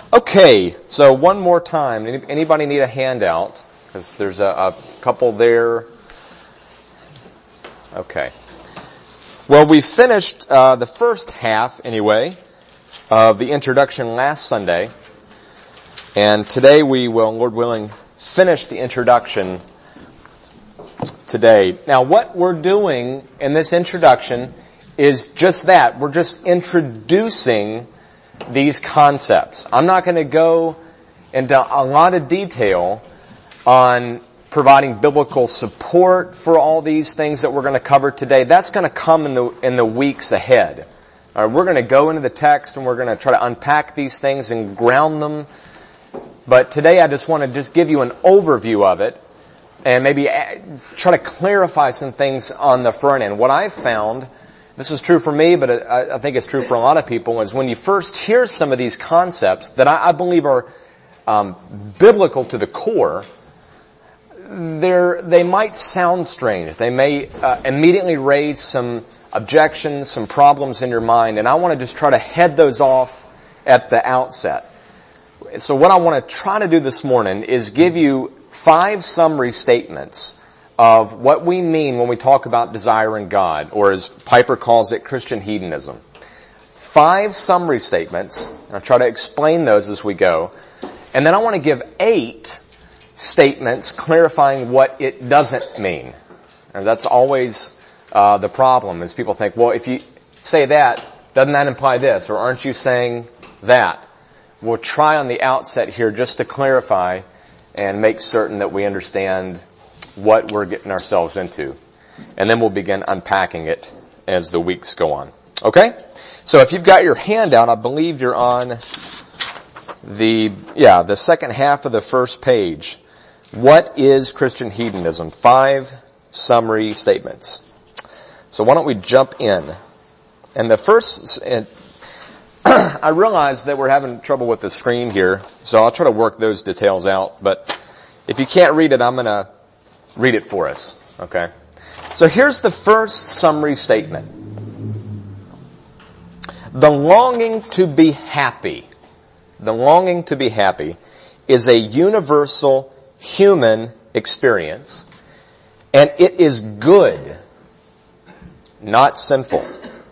Okay, so one more time. Anybody need a handout? Because there's a couple there. Okay. Well, we finished the first half, anyway, of the introduction last Sunday. And today we will, Lord willing, finish the introduction today. Now, what we're doing in this introduction is just that. We're just introducing these concepts. I'm not going to go into a lot of detail on providing biblical support for all these things that we're going to cover today. That's going to come in the weeks ahead. All right, we're going to go into the text and we're going to try to unpack these things and ground them. But today I just want to give you an overview of it and maybe try to clarify some things on the front end. What I've found, this is true for me, but I think it's true for a lot of people, is when you first hear some of these concepts that I believe are biblical to the core, they might sound strange. They may immediately raise some objections, some problems in your mind, and I want to just try to head those off at the outset. So what I want to try to do this morning is give you 5 summary statements of what we mean when we talk about desiring God, or as Piper calls it, Christian hedonism. 5 summary statements, and I'll try to explain those as we go. And then I want to give 8 statements clarifying what it doesn't mean. And that's always the problem, is people think, well, if you say that, doesn't that imply this? Or aren't you saying that? We'll try on the outset here just to clarify and make certain that we understand what we're getting ourselves into. And then we'll begin unpacking it as the weeks go on. Okay? So if you've got your handout, I believe you're on the second half of the first page. What is Christian hedonism? 5 summary statements. So why don't we jump in? And the first, I realize that we're having trouble with the screen here, so I'll try to work those details out. But if you can't read it, I'm going to read it for us. Okay? So here's the first summary statement. The longing to be happy. The longing to be happy is a universal human experience, and it is good, not sinful.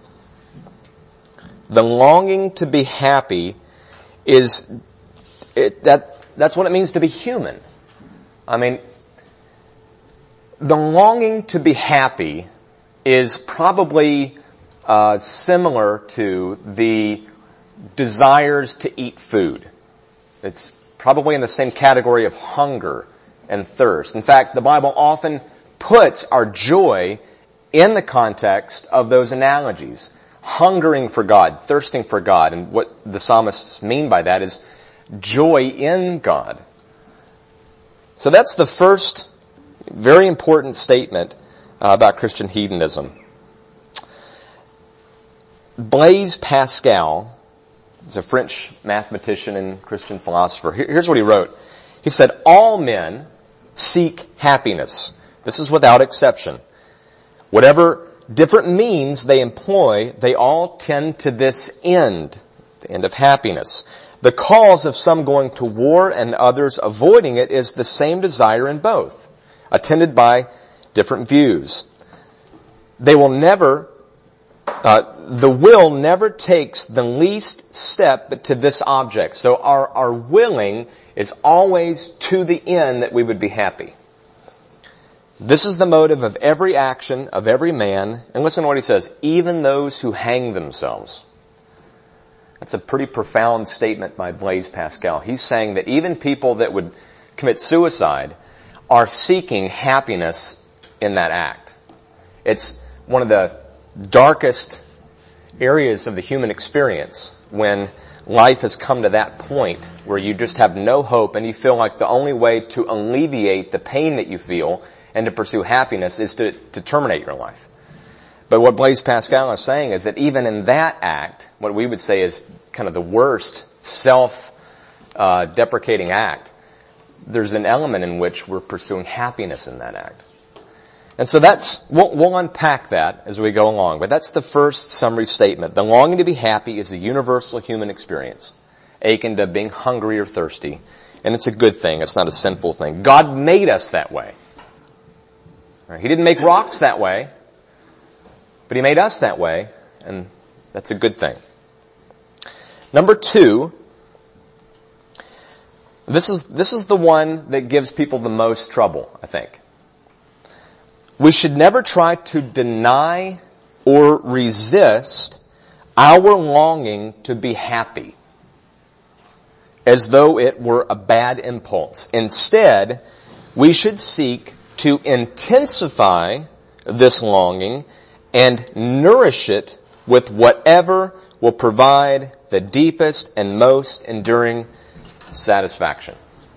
The longing to be happy that's what it means to be human. I mean, the longing to be happy is probably similar to the desires to eat food. It's probably in the same category of hunger and thirst. In fact, the Bible often puts our joy in the context of those analogies. Hungering for God, thirsting for God. And what the psalmists mean by that is joy in God. So that's the first very important statement about Christian hedonism. Blaise Pascal is a French mathematician and Christian philosopher. Here's what he wrote. He said, all men seek happiness. This is without exception. Whatever different means they employ, they all tend to this end, the end of happiness. The cause of some going to war and others avoiding it is the same desire in both, attended by different views. The will never takes the least step to this object. So our willing is always to the end that we would be happy. This is the motive of every action of every man. And listen to what he says, even those who hang themselves. That's a pretty profound statement by Blaise Pascal. He's saying that even people that would commit suicide are seeking happiness in that act. It's one of the darkest areas of the human experience when life has come to that point where you just have no hope and you feel like the only way to alleviate the pain that you feel and to pursue happiness is to terminate your life. But what Blaise Pascal is saying is that even in that act, what we would say is kind of the worst self-deprecating act, there's an element in which we're pursuing happiness in that act. And so we'll unpack that as we go along, but that's the first summary statement. The longing to be happy is a universal human experience, akin to being hungry or thirsty. And it's a good thing. It's not a sinful thing. God made us that way. Right? He didn't make rocks that way, but He made us that way, and that's a good thing. Number 2, this is the one that gives people the most trouble, I think. We should never try to deny or resist our longing to be happy as though it were a bad impulse. Instead, we should seek to intensify this longing and nourish it with whatever will provide the deepest and most enduring satisfaction.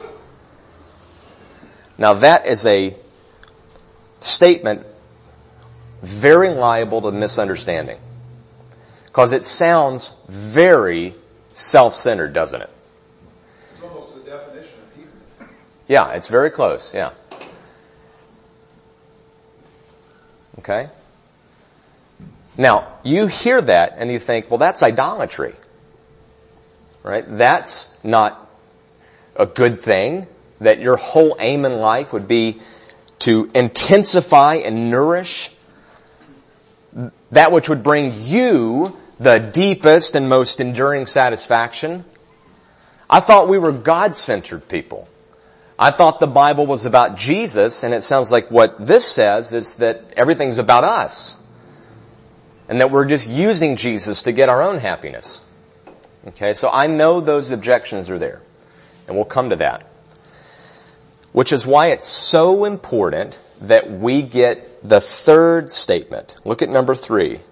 Now that is a statement very liable to misunderstanding, because it sounds very self-centered, doesn't it? It's almost the definition of heathen. Yeah, it's very close, yeah. Okay? Now, you hear that and you think, well, that's idolatry. Right? That's not a good thing, that your whole aim in life would be to intensify and nourish that which would bring you the deepest and most enduring satisfaction. I thought we were God-centered people. I thought the Bible was about Jesus, and it sounds like what this says is that everything's about us. And that we're just using Jesus to get our own happiness. Okay, so I know those objections are there. And we'll come to that. Which is why it's so important that we get the third statement. Look at number 3.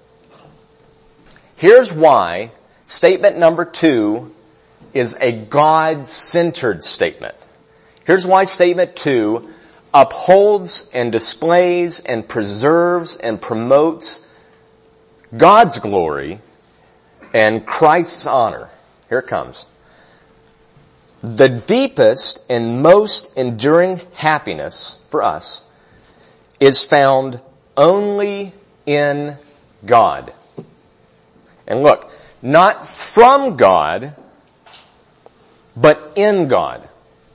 Here's why statement number 2 is a God-centered statement. Here's why statement 2 upholds and displays and preserves and promotes God's glory and Christ's honor. Here it comes. The deepest and most enduring happiness for us is found only in God. And look, not from God, but in God.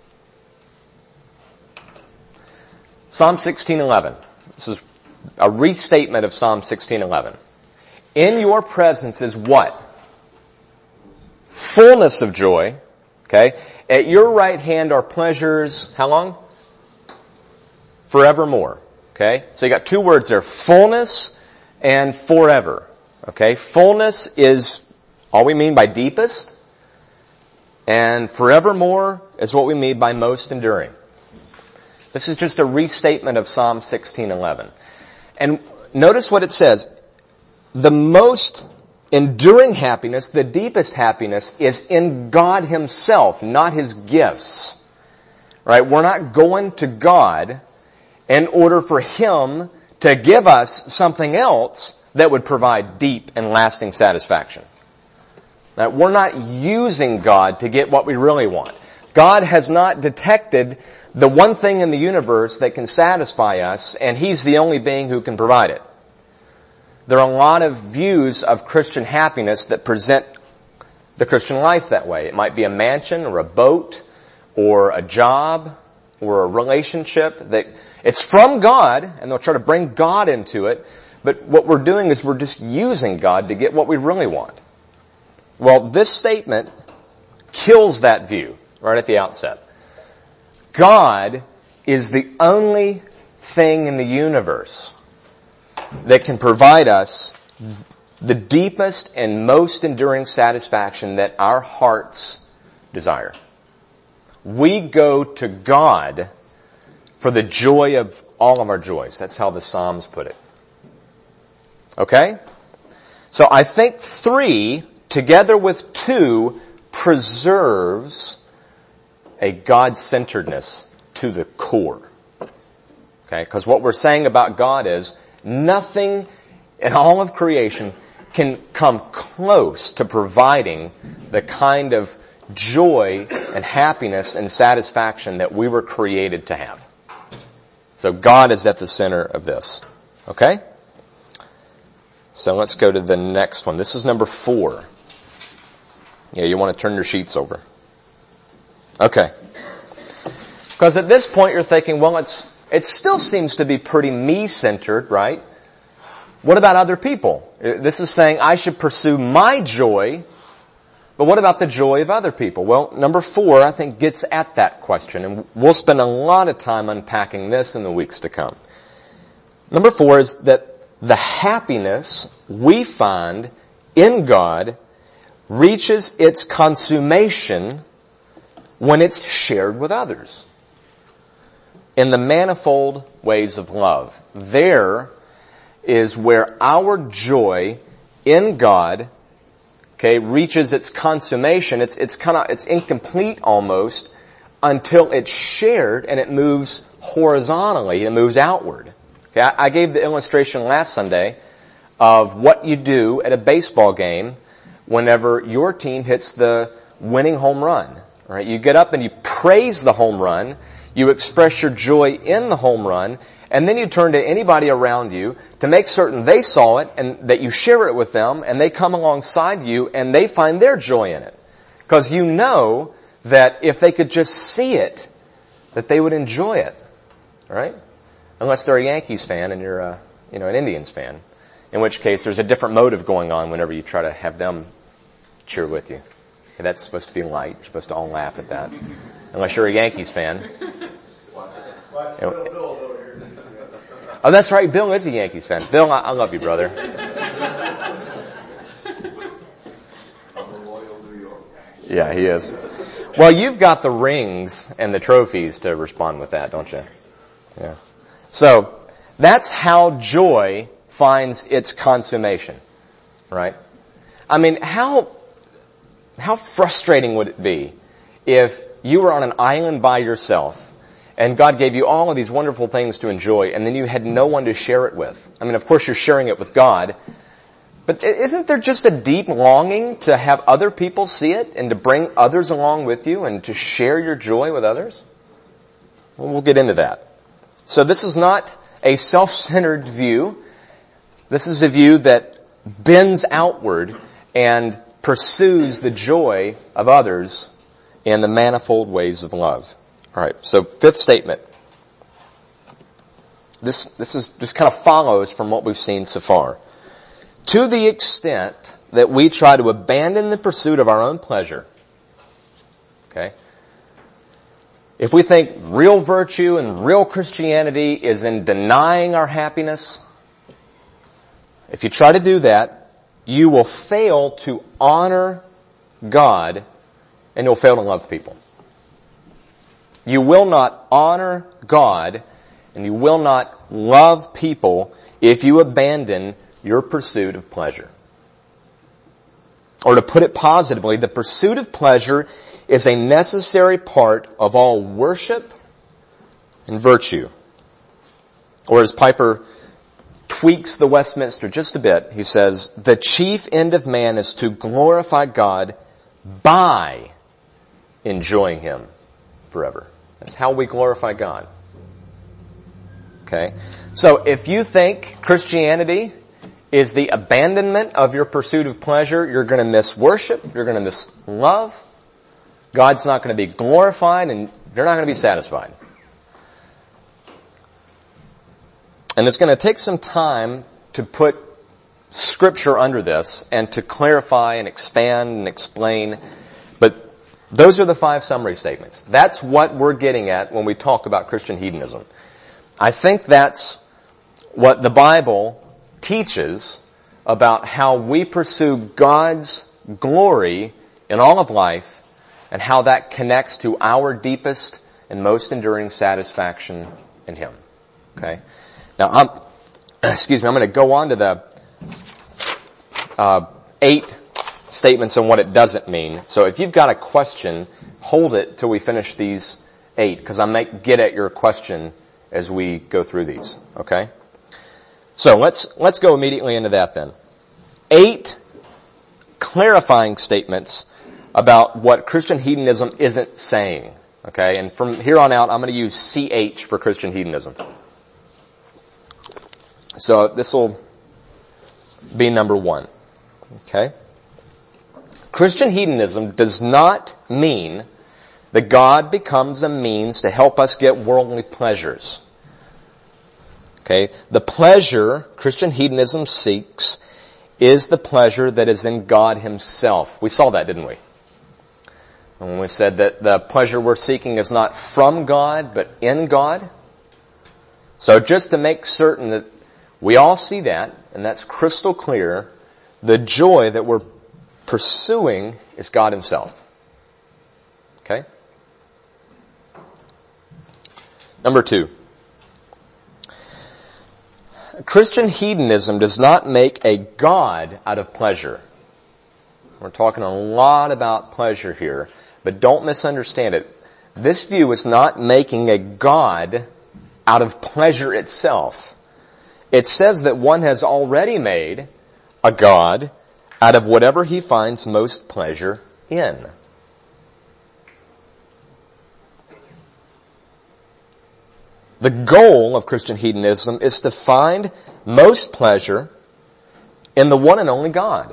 Psalm 16:11. This is a restatement of Psalm 16:11. In your presence is what? Fullness of joy. Okay? At your right hand are pleasures, how long? Forevermore. Okay? So you got 2 words there, fullness and forever. Okay? Fullness is all we mean by deepest, and forevermore is what we mean by most enduring. This is just a restatement of Psalm 16:11. And notice what it says. The most enduring happiness, the deepest happiness, is in God Himself, not His gifts. Right? We're not going to God in order for Him to give us something else that would provide deep and lasting satisfaction. Right? We're not using God to get what we really want. God has not detected the one thing in the universe that can satisfy us, and He's the only being who can provide it. There are a lot of views of Christian happiness that present the Christian life that way. It might be a mansion or a boat or a job or a relationship that it's from God, and they'll try to bring God into it. But what we're doing is we're just using God to get what we really want. Well, this statement kills that view right at the outset. God is the only thing in the universe that can provide us the deepest and most enduring satisfaction that our hearts desire. We go to God for the joy of all of our joys. That's how the Psalms put it. Okay? So I think 3, together with 2, preserves a God-centeredness to the core. Okay? Because what we're saying about God is nothing in all of creation can come close to providing the kind of joy and happiness and satisfaction that we were created to have. So God is at the center of this. Okay? So let's go to the next one. This is number 4. Yeah, you want to turn your sheets over. Okay. Because at this point you're thinking, well, it still seems to be pretty me-centered, right? What about other people? This is saying I should pursue my joy, but what about the joy of other people? Well, number 4, I think, gets at that question, and we'll spend a lot of time unpacking this in the weeks to come. Number 4 is that the happiness we find in God reaches its consummation when it's shared with others. In the manifold ways of love. There is where our joy in God, okay, reaches its consummation. It's incomplete almost until it's shared and it moves horizontally, it moves outward. Okay, I gave the illustration last Sunday of what you do at a baseball game whenever your team hits the winning home run. Right? You get up and you praise the home run, you express your joy in the home run, and then you turn to anybody around you to make certain they saw it and that you share it with them, and they come alongside you and they find their joy in it. Because you know that if they could just see it, that they would enjoy it. Right? Unless they're a Yankees fan and you're an Indians fan. In which case there's a different motive going on whenever you try to have them cheer with you. Okay, that's supposed to be light. You're supposed to all laugh at that. Unless you're a Yankees fan. Watch Bill over here. Oh, that's right. Bill is a Yankees fan. Bill, I love you, brother. I'm a loyal New York. Yeah, he is. Well, you've got the rings and the trophies to respond with that, don't you? Yeah. So, that's how joy finds its consummation. Right? I mean, how frustrating would it be if you were on an island by yourself and God gave you all of these wonderful things to enjoy and then you had no one to share it with? I mean, of course you're sharing it with God, but isn't there just a deep longing to have other people see it and to bring others along with you and to share your joy with others? Well, we'll get into that. So this is not a self-centered view. This is a view that bends outward and pursues the joy of others in the manifold ways of love. All right, so 5th statement. This is just kind of follows from what we've seen so far. To the extent that we try to abandon the pursuit of our own pleasure, okay? If we think real virtue and real Christianity is in denying our happiness, if you try to do that, you will fail to honor God and you'll fail to love people. You will not honor God and you will not love people if you abandon your pursuit of pleasure. Or to put it positively, the pursuit of pleasure is a necessary part of all worship and virtue. Or as Piper tweaks the Westminster just a bit, he says, the chief end of man is to glorify God by enjoying Him forever. That's how we glorify God. Okay? So if you think Christianity is the abandonment of your pursuit of pleasure, you're going to miss worship, you're going to miss love, God's not going to be glorified, and you're not going to be satisfied. And it's going to take some time to put Scripture under this and to clarify and expand and explain. But those are the 5 summary statements. That's what we're getting at when we talk about Christian hedonism. I think that's what the Bible teaches about how we pursue God's glory in all of life and how that connects to our deepest and most enduring satisfaction in Him. Okay? Now, I'm going to go on to the 8 statements on what it doesn't mean. So if you've got a question, hold it till we finish these 8, because I might get at your question as we go through these. Okay? So let's go immediately into that then. 8 clarifying statements about what Christian hedonism isn't saying. Okay? And from here on out, I'm going to use CH for Christian hedonism. So this will be number 1. Okay? Christian hedonism does not mean that God becomes a means to help us get worldly pleasures. Okay? The pleasure Christian hedonism seeks is the pleasure that is in God Himself. We saw that, didn't we? When we said that the pleasure we're seeking is not from God, but in God. So just to make certain that we all see that, and that's crystal clear, the joy that we're pursuing is God Himself. Okay? Number 2. Christian hedonism does not make a God out of pleasure. We're talking a lot about pleasure here, but don't misunderstand it. This view is not making a God out of pleasure itself. It says that one has already made a God out of whatever he finds most pleasure in. The goal of Christian hedonism is to find most pleasure in the one and only God.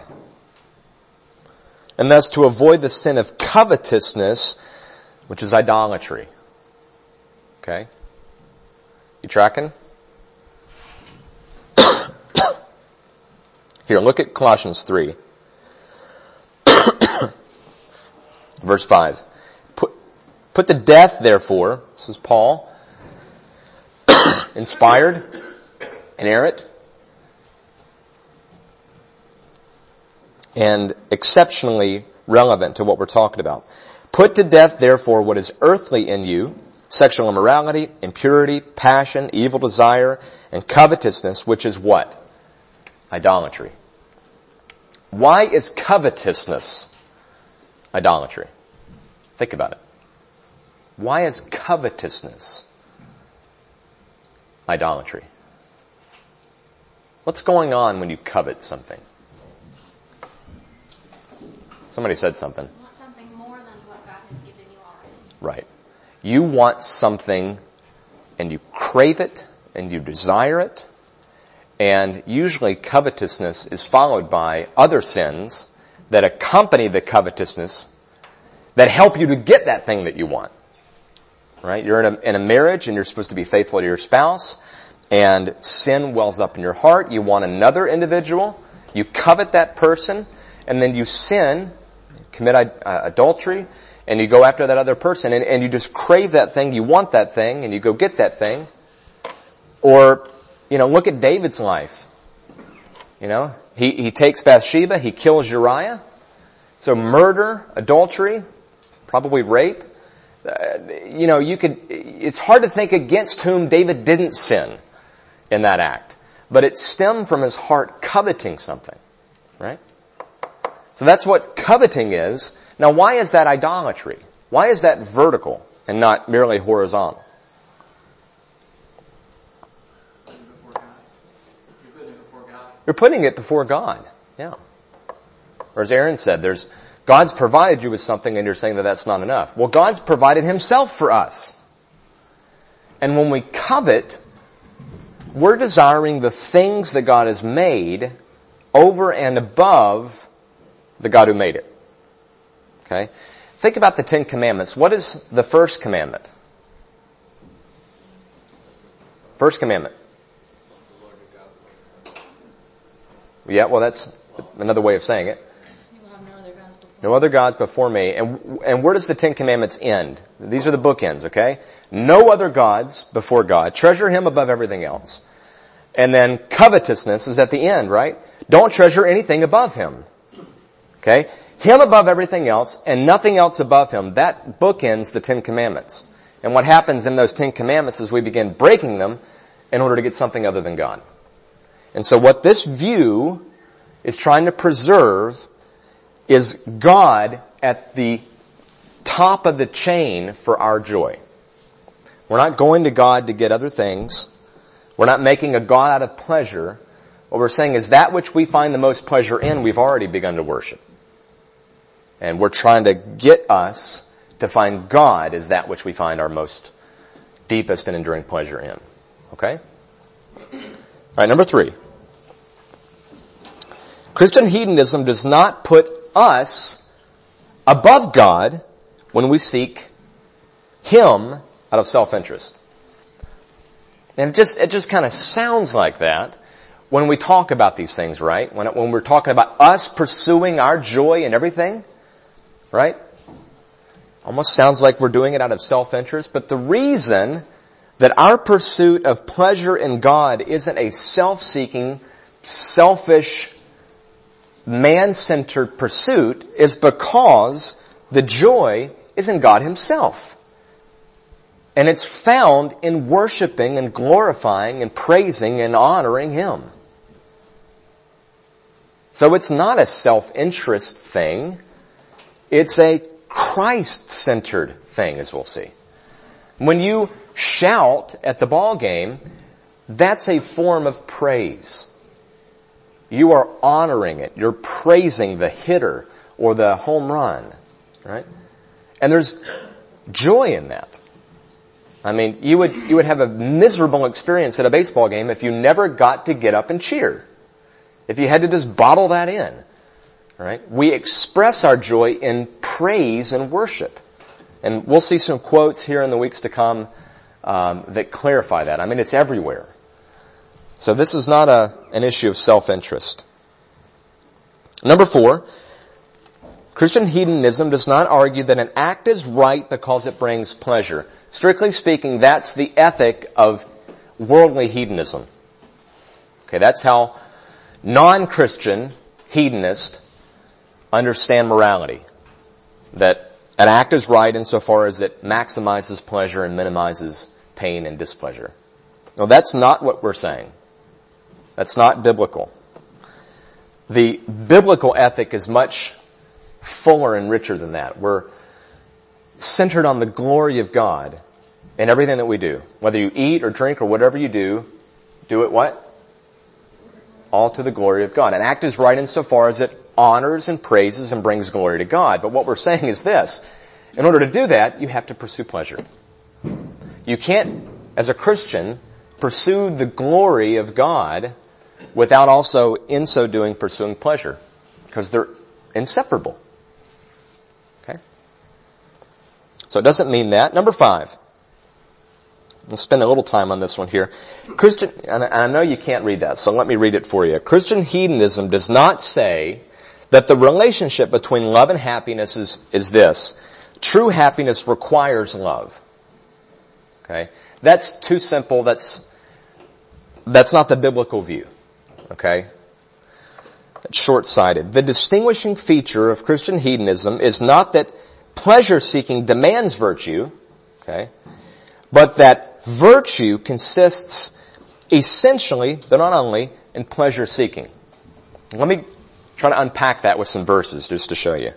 And thus to avoid the sin of covetousness, which is idolatry. Okay? You tracking? Here, look at Colossians 3. Verse 5. Put to death, therefore, this is Paul, inspired, inerrant, and exceptionally relevant to what we're talking about. Put to death, therefore, what is earthly in you, sexual immorality, impurity, passion, evil desire, and covetousness, which is what? Idolatry. Why is covetousness idolatry? Think about it. Why is covetousness idolatry? What's going on when you covet something? Somebody said something. You want something more than what God has given you already. Right. You want something and you crave it and you desire it. And usually covetousness is followed by other sins that accompany the covetousness that help you to get that thing that you want. Right? You're in a marriage and you're supposed to be faithful to your spouse, and sin wells up in your heart. You want another individual. You covet that person, and then you sin, commit adultery, and you go after that other person, and you just crave that thing. You want that thing, and you go get that thing. Or, look at David's life. He takes Bathsheba, he kills Uriah. So murder, adultery, probably rape. It's hard to think against whom David didn't sin in that act. But it stemmed from his heart coveting something. Right? So that's what coveting is. Now why is that idolatry? Why is that vertical and not merely horizontal? You're putting it before God. Yeah. Or as Aaron said, God's provided you with something and you're saying that that's not enough. Well, God's provided Himself for us. And when we covet, we're desiring the things that God has made over and above the God who made it. Okay? Think about the 10 Commandments. What is the first commandment? First commandment. Yeah, well that's another way of saying it. You will have no other gods before. No other gods before me. And where does the 10 Commandments end? These are the bookends, okay? No other gods before God. Treasure Him above everything else. And then covetousness is at the end, right? Don't treasure anything above Him. Okay? Him above everything else and nothing else above Him. That bookends the 10 Commandments. And what happens in those 10 Commandments is we begin breaking them in order to get something other than God. And so what this view is trying to preserve is God at the top of the chain for our joy. We're not going to God to get other things. We're not making a God out of pleasure. What we're saying is that which we find the most pleasure in, we've already begun to worship. And we're trying to get us to find God as that which we find our most deepest and enduring pleasure in. Okay? All right, number 3. Christian hedonism does not put us above God when we seek Him out of self-interest. And it just kind of sounds like that when we talk about these things, right? When we're talking about us pursuing our joy and everything, right? Almost sounds like we're doing it out of self-interest, but the reason that our pursuit of pleasure in God isn't a self-seeking, selfish, man-centered pursuit is because the joy is in God Himself. And it's found in worshiping and glorifying and praising and honoring Him. So it's not a self-interest thing. It's a Christ-centered thing, as we'll see. When you shout at the ball game, that's a form of praise. You are honoring it. You're praising the hitter or the home run, right? And there's joy in that. I mean, you would have a miserable experience at a baseball game if you never got to get up and cheer. If you had to just bottle that in, right? We express our joy in praise and worship. And we'll see some quotes here in the weeks to come that clarify that. I mean, it's everywhere. So this is not an issue of self-interest. Number 4, Christian hedonism does not argue that an act is right because it brings pleasure. Strictly speaking, that's the ethic of worldly hedonism. Okay, that's how non-Christian hedonists understand morality. That an act is right insofar as it maximizes pleasure and minimizes pain and displeasure. No, that's not what we're saying. That's not biblical. The biblical ethic is much fuller and richer than that. We're centered on the glory of God in everything that we do. Whether you eat or drink or whatever you do it what? All to the glory of God. An act is right insofar as it honors and praises and brings glory to God. But what we're saying is this. In order to do that, you have to pursue pleasure. You can't, as a Christian, pursue the glory of God without also, in so doing, pursuing pleasure. Because they're inseparable. Okay? So it doesn't mean that. Number 5. We'll spend a little time on this one here. And I know you can't read that, so let me read it for you. Christian hedonism does not say that the relationship between love and happiness is this. True happiness requires love. Okay? That's too simple. That's not the biblical view. Okay? That's short-sighted. The distinguishing feature of Christian hedonism is not that pleasure-seeking demands virtue, okay, but that virtue consists essentially, but not only, in pleasure-seeking. Let me try to unpack that with some verses just to show you.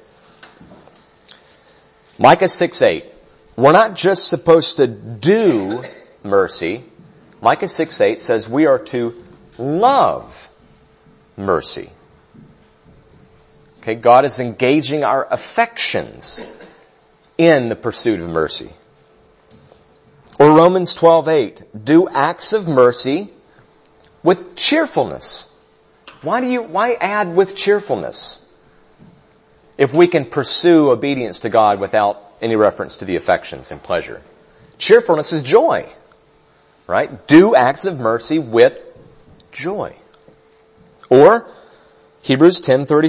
Micah 6:8. We're not just supposed to do mercy. Micah 6:8 says we are to love mercy. Okay, God is engaging our affections in the pursuit of mercy. Or Romans 12:8, do acts of mercy with cheerfulness. Why add with cheerfulness? If we can pursue obedience to God without any reference to the affections and pleasure. Cheerfulness is joy. Right? Do acts of mercy with joy. Or Hebrews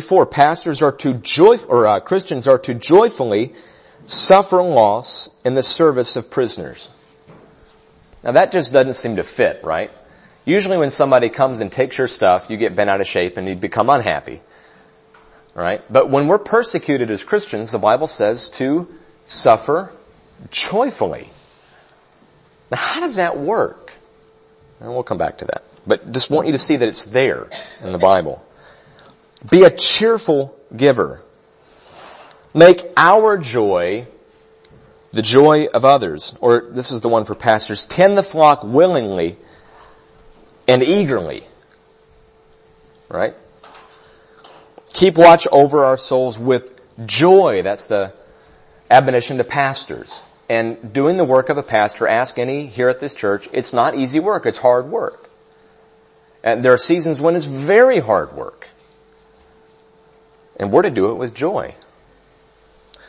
10:34, Christians are to joyfully suffer loss in the service of prisoners. Now that just doesn't seem to fit, right? Usually when somebody comes and takes your stuff, you get bent out of shape and you become unhappy. Right? But when we're persecuted as Christians, the Bible says to suffer joyfully. Now how does that work? And we'll come back to that. But just want you to see that it's there in the Bible. Be a cheerful giver. Make our joy the joy of others. Or this is the one for pastors. Tend the flock willingly and eagerly. Right? Keep watch over our souls with joy. That's the admonition to pastors. And doing the work of a pastor, ask any here at this church, it's not easy work. It's hard work. And there are seasons when it's very hard work. And we're to do it with joy.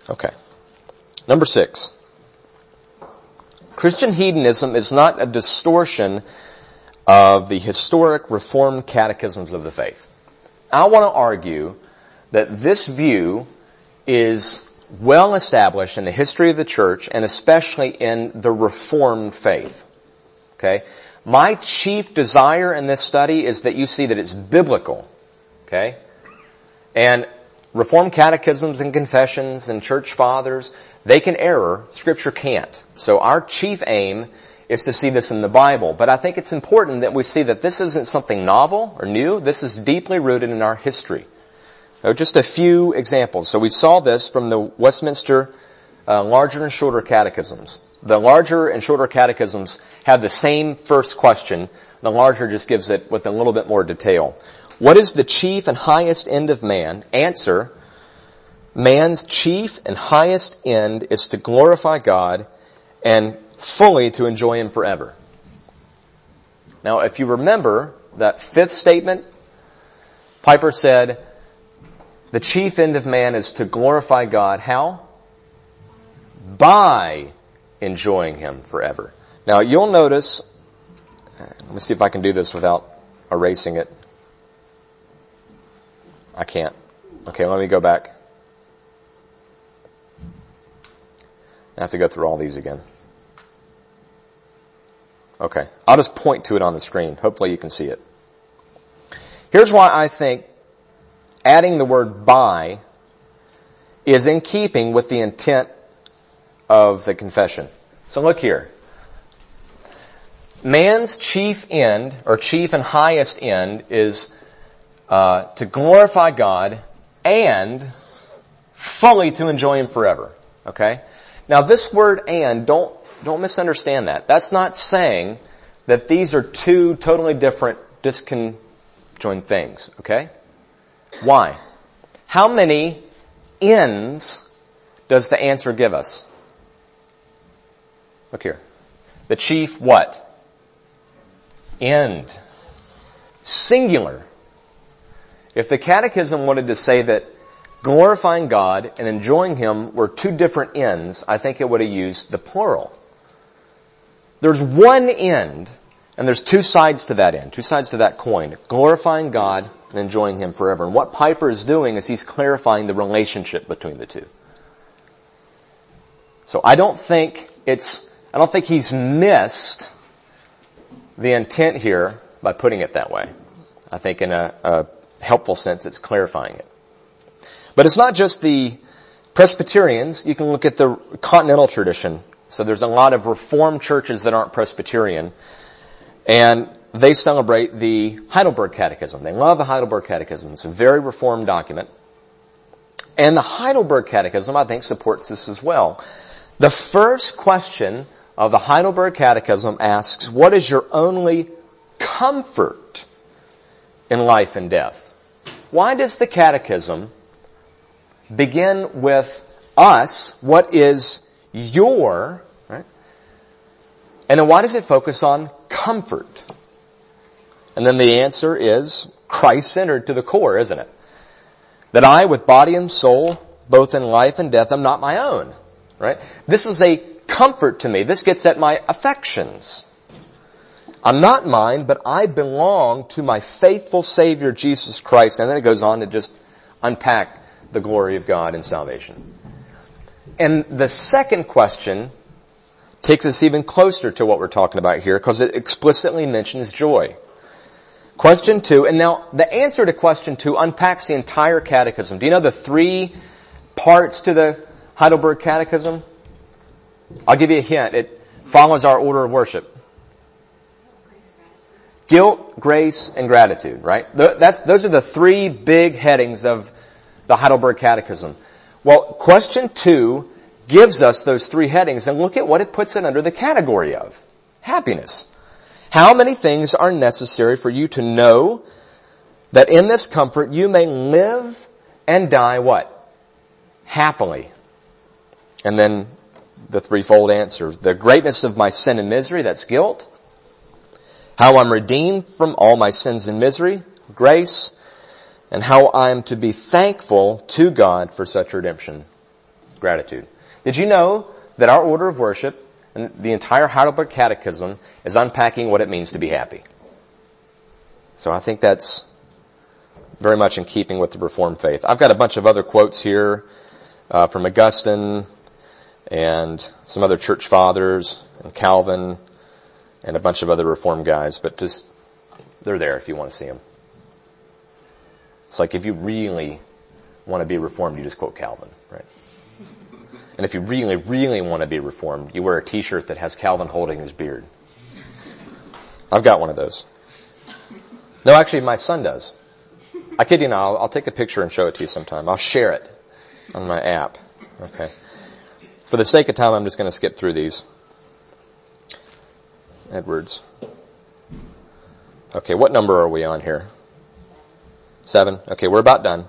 Okay. Number 6. Christian hedonism is not a distortion of the historic Reformed catechisms of the faith. I want to argue that this view is well established in the history of the church and especially in the Reformed faith. Okay? My chief desire in this study is that you see that it's biblical. Okay? And Reformed catechisms and confessions and church fathers, they can err, Scripture can't. So our chief aim is to see this in the Bible. But I think it's important that we see that this isn't something novel or new. This is deeply rooted in our history. So just a few examples. So we saw this from the Westminster larger and shorter catechisms. The larger and shorter catechisms have the same first question. The larger just gives it with a little bit more detail. What is the chief and highest end of man? Answer: man's chief and highest end is to glorify God and fully to enjoy Him forever. Now, if you remember that fifth statement, Piper said, the chief end of man is to glorify God. How? By enjoying Him forever. Now, you'll notice, let me see if I can do this without erasing it. I can't. Okay, let me go back. I have to go through all these again. Okay, I'll just point to it on the screen. Hopefully you can see it. Here's why I think adding the word by is in keeping with the intent of the confession. So look here. Man's chief end, or chief and highest end, is to glorify God and fully to enjoy Him forever. Okay? Now this word "and," don't misunderstand that. That's not saying that these are two totally different, disconjoined things. Okay? Why? How many ends does the answer give us? Look here. The chief what? End. Singular. If the catechism wanted to say that glorifying God and enjoying Him were two different ends, I think it would have used the plural. There's one end, and there's two sides to that end, two sides to that coin. Glorifying God and enjoying Him forever. And what Piper is doing is he's clarifying the relationship between the two. So I don't think he's missed the intent here by putting it that way. I think in a helpful sense it's clarifying it. But it's not just the Presbyterians. You can look at the continental tradition. So there's a lot of Reformed churches that aren't Presbyterian, and they celebrate the Heidelberg Catechism. They love the Heidelberg Catechism. It's a very Reformed document. And the Heidelberg Catechism, I think, supports this as well. The first question of the Heidelberg Catechism asks, what is your only comfort in life and death? Why does the Catechism begin with us, what is your, right? And then why does it focus on comfort? And then the answer is Christ-centered to the core, isn't it? That I, with body and soul, both in life and death, am not my own, right? This is a comfort to me. This gets at my affections. I'm not mine, but I belong to my faithful Savior, Jesus Christ. And then it goes on to just unpack the glory of God and salvation. And the second question takes us even closer to what we're talking about here, because it explicitly mentions joy. Question 2, and now the answer to question 2 unpacks the entire catechism. Do you know the 3 parts to the Heidelberg Catechism? I'll give you a hint. It follows our order of worship. Guilt, grace, and gratitude, right? Those are the 3 big headings of the Heidelberg Catechism. Well, question 2 gives us those 3 headings, and look at what it puts it under the category of. Happiness. How many things are necessary for you to know that in this comfort you may live and die what? Happily. And then the threefold answer. The greatness of my sin and misery, that's guilt. How I'm redeemed from all my sins and misery, grace. And how I am to be thankful to God for such redemption, Gratitude. Did you know that our order of worship and the entire Heidelberg Catechism is unpacking what it means to be happy? So I think that's very much in keeping with the Reformed faith. I've got a bunch of other quotes here from Augustine and some other church fathers and Calvin and a bunch of other Reformed guys, but just they're there if you want to see them. It's like if you really want to be Reformed, you just quote Calvin, right? And if you really, really want to be Reformed, you wear a t-shirt that has Calvin holding his beard. I've got one of those. No, actually my son does. I kid you not, I'll take a picture and show it to you sometime. I'll share it on my app. Okay. For the sake of time, I'm just going to skip through these. Edwards. Okay, what number are we on here? 7. Okay, we're about done.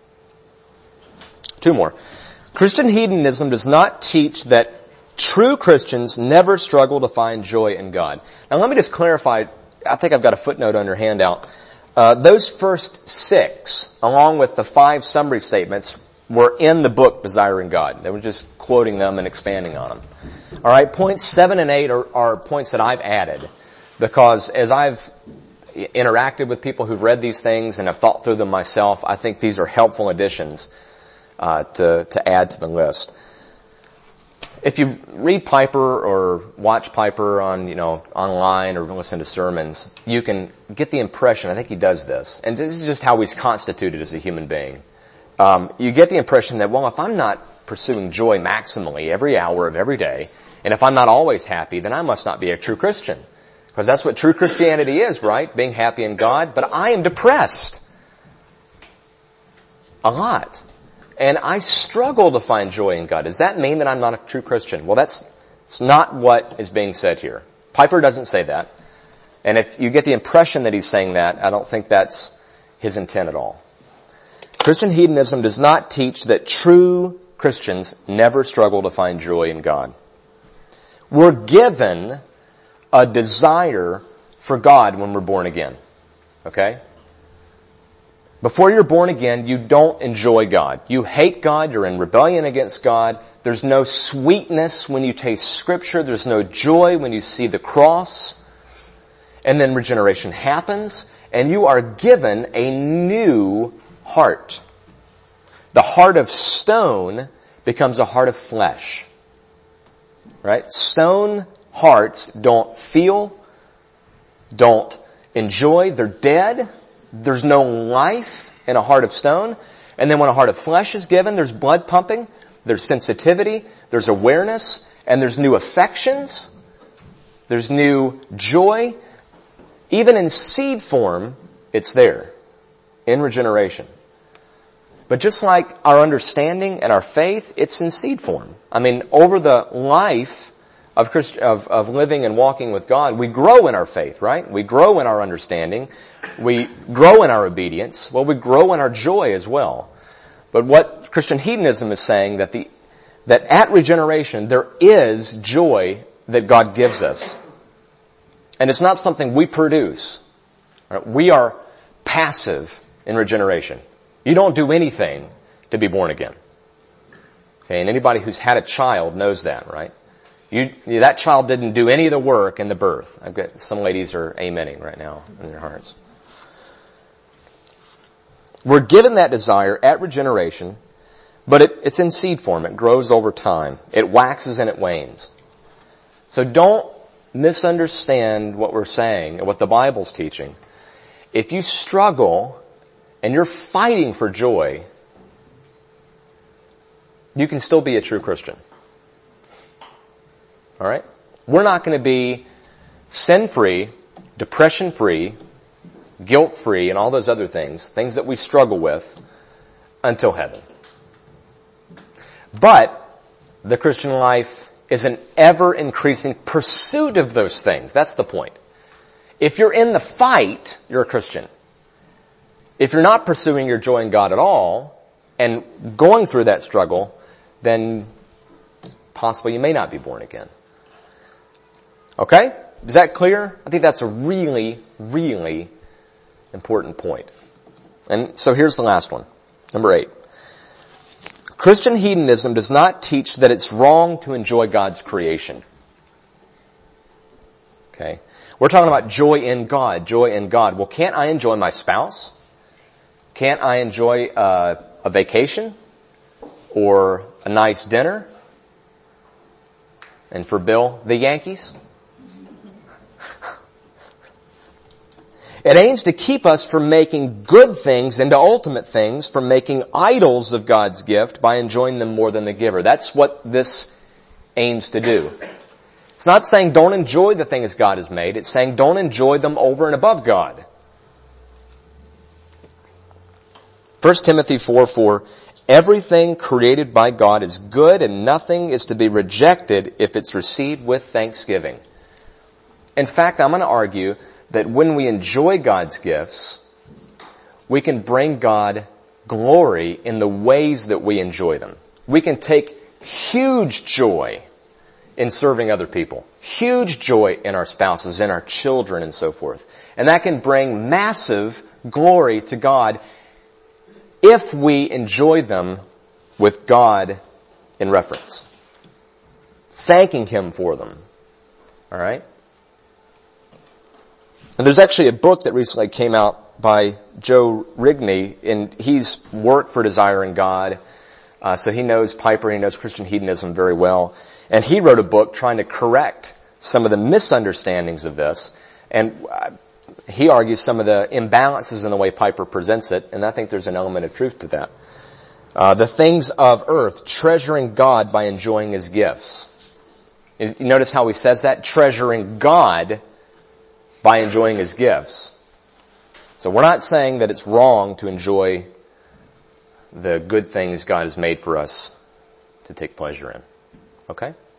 2 more. Christian hedonism does not teach that true Christians never struggle to find joy in God. Now let me just clarify, I think I've got a footnote on your handout. Those first 6, along with the 5 summary statements, were in the book Desiring God. They were just quoting them and expanding on them. Alright, points 7 and 8 are points that I've added, because as I've interacted with people who've read these things and have thought through them myself, I think these are helpful additions to add to the list. If you read Piper or watch Piper on, online or listen to sermons, you can get the impression, I think he does this, and this is just how he's constituted as a human being. You get the impression that, well, if I'm not pursuing joy maximally every hour of every day, and if I'm not always happy, then I must not be a true Christian. Because that's what true Christianity is, right? Being happy in God. But I am depressed. A lot. And I struggle to find joy in God. Does that mean that I'm not a true Christian? Well, it's not what is being said here. Piper doesn't say that. And if you get the impression that he's saying that, I don't think that's his intent at all. Christian hedonism does not teach that true Christians never struggle to find joy in God. We're given a desire for God when we're born again. Okay? Before you're born again, you don't enjoy God. You hate God. You're in rebellion against God. There's no sweetness when you taste Scripture. There's no joy when you see the cross. And then regeneration happens, and you are given a new heart. The heart of stone becomes a heart of flesh. Right? Stone hearts don't feel, don't enjoy, they're dead. There's no life in a heart of stone. And then when a heart of flesh is given, there's blood pumping, there's sensitivity, there's awareness, and there's new affections, there's new joy. Even in seed form, it's there in regeneration. But just like our understanding and our faith, it's in seed form. I mean, over the life of living and walking with God, we grow in our faith, right? We grow in our understanding. We grow in our obedience. Well, we grow in our joy as well. But what Christian hedonism is saying, that at regeneration, there is joy that God gives us. And it's not something we produce. Right? We are passive in regeneration. You don't do anything to be born again. Okay, and anybody who's had a child knows that, right? That child didn't do any of the work in the birth. I've got some ladies are amening right now in their hearts. We're given that desire at regeneration, but it's in seed form. It grows over time. It waxes and it wanes. So don't misunderstand what we're saying and what the Bible's teaching. If you struggle and you're fighting for joy, you can still be a true Christian. All right? We're not going to be sin-free, depression-free, guilt-free, and all those other things that we struggle with, until heaven. But the Christian life is an ever-increasing pursuit of those things. That's the point. If you're in the fight, you're a Christian. If you're not pursuing your joy in God at all, and going through that struggle, then possibly you may not be born again. Okay? Is that clear? I think that's a really, really important point. And so here's the last one. Number 8. Christian hedonism does not teach that it's wrong to enjoy God's creation. Okay? We're talking about joy in God, joy in God. Well, can't I enjoy my spouse? Can't I enjoy a vacation? Or a nice dinner? And for Bill, the Yankees? It aims to keep us from making good things into ultimate things, from making idols of God's gift by enjoying them more than the giver. That's what this aims to do. It's not saying don't enjoy the things God has made. It's saying don't enjoy them over and above God. 1 Timothy 4:4, everything created by God is good and nothing is to be rejected if it's received with thanksgiving. In fact, I'm going to argue that when we enjoy God's gifts, we can bring God glory in the ways that we enjoy them. We can take huge joy in serving other people, huge joy in our spouses, in our children, and so forth. And that can bring massive glory to God if we enjoy them with God in reference, thanking Him for them. All right? And there's actually a book that recently came out by Joe Rigney, and he's worked for Desiring God, so he knows Piper, he knows Christian hedonism very well. And he wrote a book trying to correct some of the misunderstandings of this, and he argues some of the imbalances in the way Piper presents it, and I think there's an element of truth to that. The things of earth, treasuring God by enjoying His gifts. You notice how he says that? Treasuring God by enjoying His gifts. So we're not saying that it's wrong to enjoy the good things God has made for us to take pleasure in. Okay?